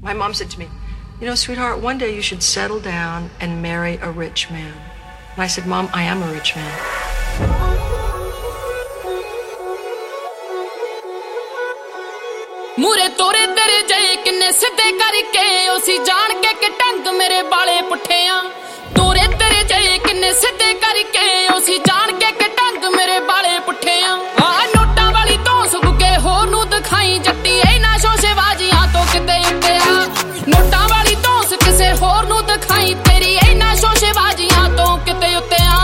My mom said to me, you know, sweetheart, one day you should settle down and marry a rich man. And I said, Mom, I am a rich man. ਮੂਰੇ ਤੋਰੇ ਤੇਰੇ ਜੇ ਕਿੰਨੇ ਸਿੱਧੇ ਕਰਕੇ ਉਸੀ ਜਾਣ ਕੇ ਕਿ ਟੰਗ ਮੇਰੇ ਬਾਲੇ ਪੁੱਠਿਆਂ ਤੋਰੇ ਤੇਰੇ ਜੇ ਕਿੰਨੇ ਸਿੱਧੇ ਕਰਕੇ ਉਸੀ ਜਾਣ ਕੇ ਕਿ ਟੰਗ ਮੇਰੇ ਬਾਲੇ ਪੁੱਠਿਆਂ ਆ ਨੋਟਾਂ ਵਾਲੀ ਤੋਂ ਸੁੱਕੇ ਹੋਰ ਨੂੰ ਦਿਖਾਈ ਜੱਟੀ ਐ ਨਾ ਸ਼ੋਸ਼ੇਬਾਜ਼ੀਆਂ ਤੋਂ ਕਿਤੇ ਉੱਤੇ ਆ ਨੋਟਾਂ ਵਾਲੀ ਤੋਂ ਕਿਸੇ ਹੋਰ ਨੂੰ ਦਿਖਾਈ ਤੇਰੀ ਐ ਨਾ ਸ਼ੋਸ਼ੇਬਾਜ਼ੀਆਂ ਤੋਂ ਕਿਤੇ ਉੱਤੇ ਆ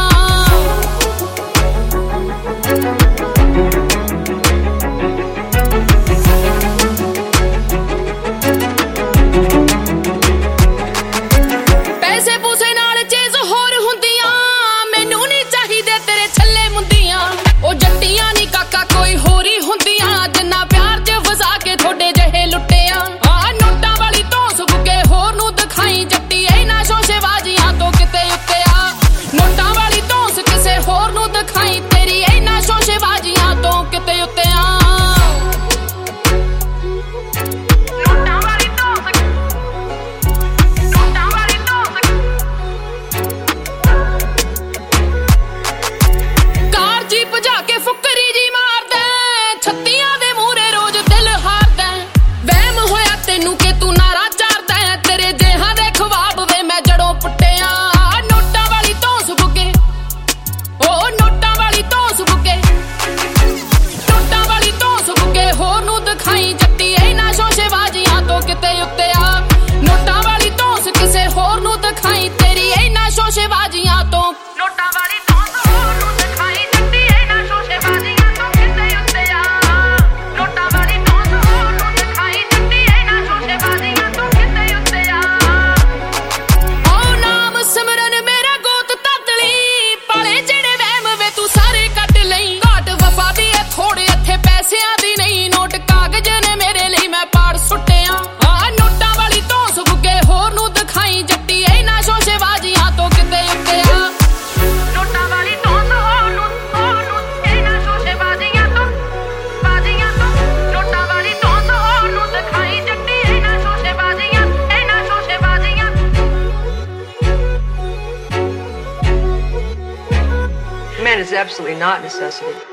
Man is absolutely not necessity.